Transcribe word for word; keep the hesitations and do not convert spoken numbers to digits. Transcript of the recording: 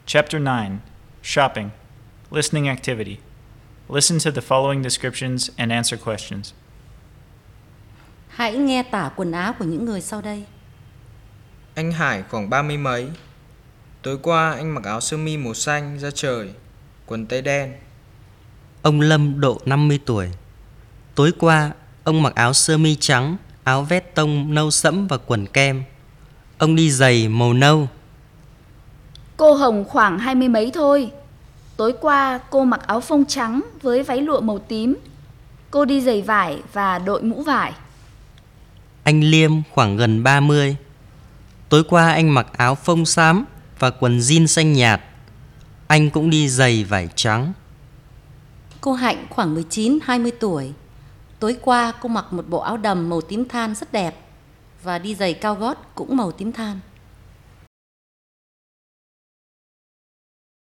Chapter nine. Shopping. Listening activity. Listen to the following descriptions and answer questions. Hãy nghe tả quần áo của những người sau đây. Anh Hải khoảng ba mươi mấy. Tối qua anh mặc áo sơ mi màu xanh da trời, quần tây đen. Ông Lâm độ năm mươi tuổi. Tối qua ông mặc áo sơ mi trắng, áo vest tông nâu sẫm và quần kem. Ông đi giày màu nâu. Cô Hồng khoảng hai mươi mấy thôi. Tối qua cô mặc áo phông trắng với váy lụa màu tím. Cô đi giày vải và đội mũ vải. Anh Liêm khoảng gần ba mươi. Tối qua anh mặc áo phông xám và quần jean xanh nhạt. Anh cũng đi giày vải trắng. Cô Hạnh khoảng mười chín hai mươi tuổi. Tối qua cô mặc một bộ áo đầm màu tím than rất đẹp và đi giày cao gót cũng màu tím than.